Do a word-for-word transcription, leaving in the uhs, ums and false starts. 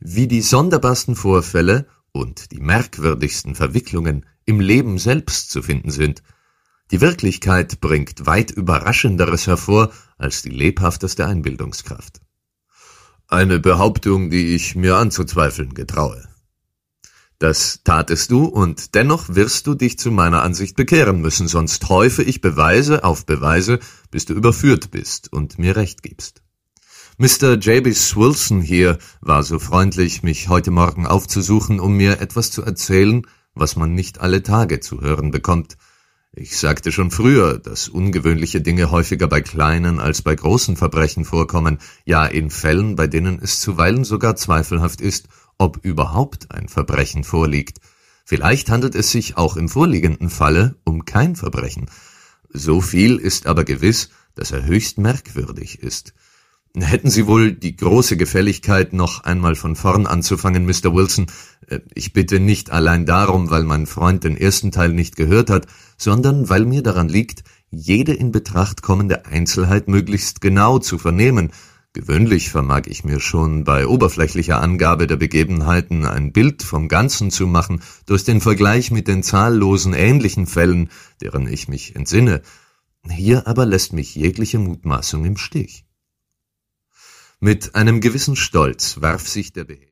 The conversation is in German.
Wie die sonderbarsten Vorfälle und die merkwürdigsten Verwicklungen im Leben selbst zu finden sind. Die Wirklichkeit bringt weit Überraschenderes hervor als die lebhafteste Einbildungskraft. Eine Behauptung, die ich mir anzuzweifeln getraue. Das tatest du, und dennoch wirst du dich zu meiner Ansicht bekehren müssen, sonst häufe ich Beweise auf Beweise, bis du überführt bist und mir recht gibst. Mister J B Wilson hier war so freundlich, mich heute Morgen aufzusuchen, um mir etwas zu erzählen, was man nicht alle Tage zu hören bekommt. Ich sagte schon früher, dass ungewöhnliche Dinge häufiger bei kleinen als bei großen Verbrechen vorkommen, ja in Fällen, bei denen es zuweilen sogar zweifelhaft ist, ob überhaupt ein Verbrechen vorliegt. Vielleicht handelt es sich auch im vorliegenden Falle um kein Verbrechen. So viel ist aber gewiss, dass er höchst merkwürdig ist. Hätten Sie wohl die große Gefälligkeit, noch einmal von vorn anzufangen, Mister Wilson? Ich bitte nicht allein darum, weil mein Freund den ersten Teil nicht gehört hat, sondern weil mir daran liegt, jede in Betracht kommende Einzelheit möglichst genau zu vernehmen. Gewöhnlich vermag ich mir schon bei oberflächlicher Angabe der Begebenheiten ein Bild vom Ganzen zu machen, durch den Vergleich mit den zahllosen ähnlichen Fällen, deren ich mich entsinne. Hier aber lässt mich jegliche Mutmaßung im Stich. Mit einem gewissen Stolz warf sich der Behe